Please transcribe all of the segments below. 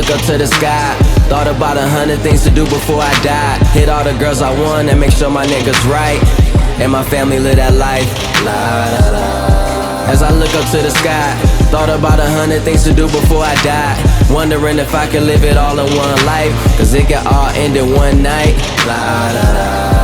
look up to the sky, thought about 100 things to do before I died. Hit all the girls I won and make sure my niggas right, and my family live that life. La, da, da. As I look up to the sky, thought about 100 things to do before I died. Wondering if I could live it all in one life, cause it can all end in one night. La, da, da.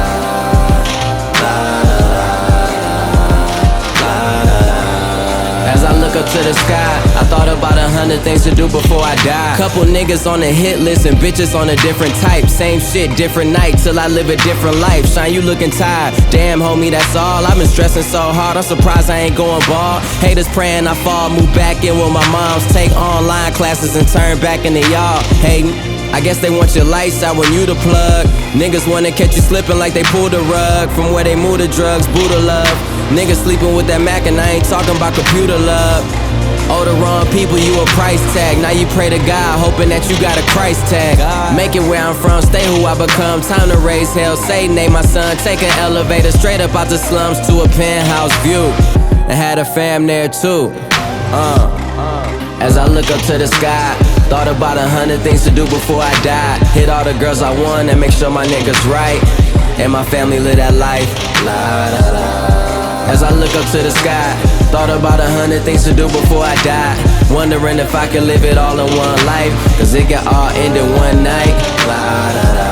As I look up to the sky, I thought about 100 things to do before I die. Couple niggas on the hit list and bitches on a different type. Same shit, different night, till I live a different life. Shine, you looking tired, damn homie, that's all. I've been stressing so hard, I'm surprised I ain't going bald. Haters praying I fall, move back in with my moms. Take online classes and turn back into y'all hating. I guess they want your lights out when you the plug. Niggas wanna catch you slipping like they pulled a rug from where they move the drugs, Buddha love. Niggas sleeping with that Mac and I ain't talking about computer love. Oh, the wrong people, you a price tag. Now you pray to God, hoping that you got a Christ tag. Make it where I'm from, stay who I become. Time to raise hell, Satan ain't my son. Take an elevator straight up out the slums to a penthouse view, and had a fam there too. As I look up to the sky, thought about 100 things to do before I died. Hit all the girls I won and make sure my niggas right, and my family live that life. La, da, da. As I look up to the sky, thought about 100 things to do before I died. Wondering if I could live it all in one life, cause it can all end in one night. La, da, da.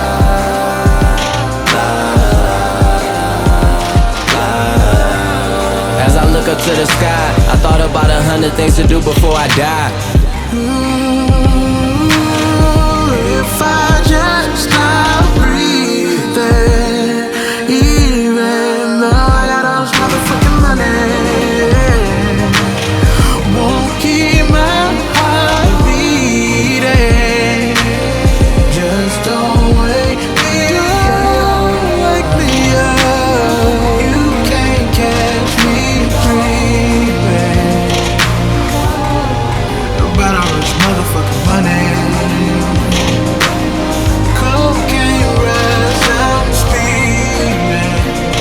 As I look up to the sky, I thought about 100 things to do before I die. If I just stop breathing, even though I got all this motherfucking money, won't keep my heart beating. Just don't wake me up. You can't catch me dreaming about all this motherfucking money. Cocaine rush, I'm speeding.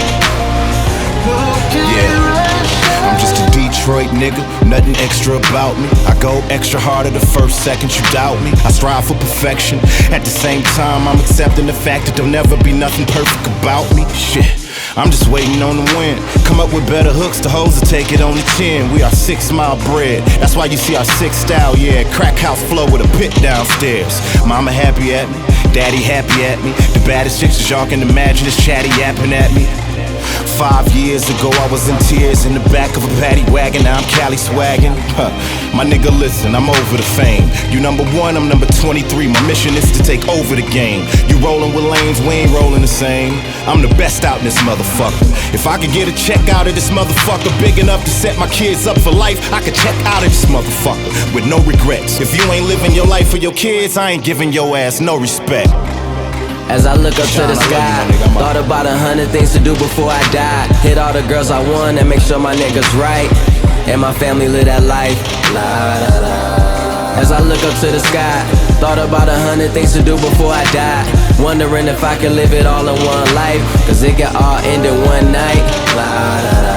Cocaine rush. I'm just a Detroit nigga, nothing extra about me. I go extra harder the first second you doubt me. I strive for perfection, at the same time I'm accepting the fact that there'll never be nothing perfect about me. Shit, I'm just waiting on the wind. Come up with better hooks, the hoes to take it on the chin. We are 6 Mile bred, that's why you see our 6 style, yeah. Crack house flow with a pit downstairs. Mama happy at me, daddy happy at me. The baddest chicks as y'all can imagine is chatty yapping at me. 5 years ago I was in tears in the back of a paddy wagon, now I'm Cali swaggin'. My nigga listen, I'm over the fame. You number 1, I'm number 23. My mission is to take over the game. You rollin' with lanes, we ain't rollin' the same. I'm the best out in this motherfucker. If I could get a check out of this motherfucker big enough to set my kids up for life, I could check out of this motherfucker with no regrets. If you ain't living your life for your kids, I ain't giving your ass no respect. As I look up to the sky, thought about 100 things to do before I died. Hit all the girls I won and make sure my niggas right, and my family live that life. La, da, da. As I look up to the sky, thought about 100 things to do before I died. Wondering if I could live it all in one life, cause it can all end in one night. La, da, da.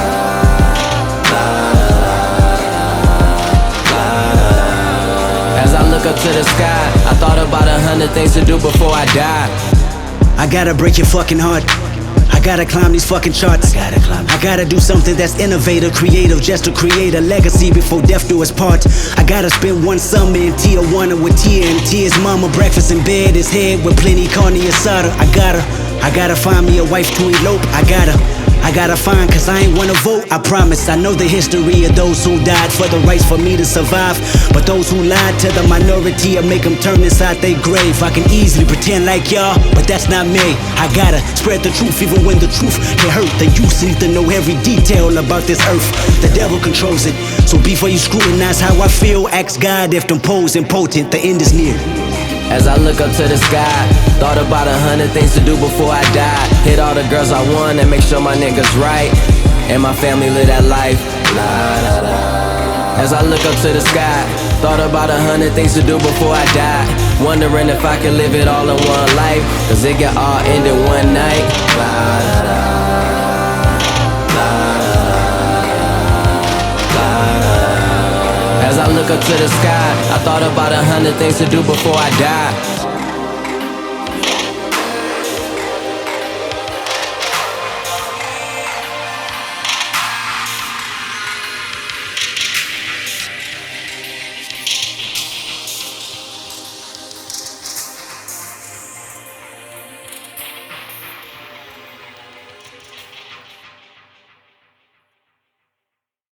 As I look up to the sky, I thought about 100 things to do before I die. I gotta break your fucking heart. I gotta climb these fucking charts. I gotta do something that's innovative, creative, just to create a legacy before death do us part. I gotta spend one summer in Tijuana with Tia and Tia's mama. Breakfast in bed, his head with plenty carne asada. I gotta find me a wife to elope. I gotta find, cause I ain't wanna vote. I promise, I know the history of those who died for the rights for me to survive. But those who lied to the minority, I make them turn inside their grave. I can easily pretend like y'all, but that's not me. I gotta spread the truth even when the truth can hurt. The youth need to know every detail about this earth. The devil controls it, so before you scrutinize how I feel, ask God if them poles impotent, the end is near. As I look up to the sky, thought about 100 things to do before I died. Hit all the girls I won and make sure my niggas right, and my family live that life. La, da, da. As I look up to the sky, thought about 100 things to do before I died. Wondering if I could live it all in one life, cause it can all end in one night. La, da, da. La, da, da. La, da, da. As I look look up to the sky, I thought about 100 things to do before I die.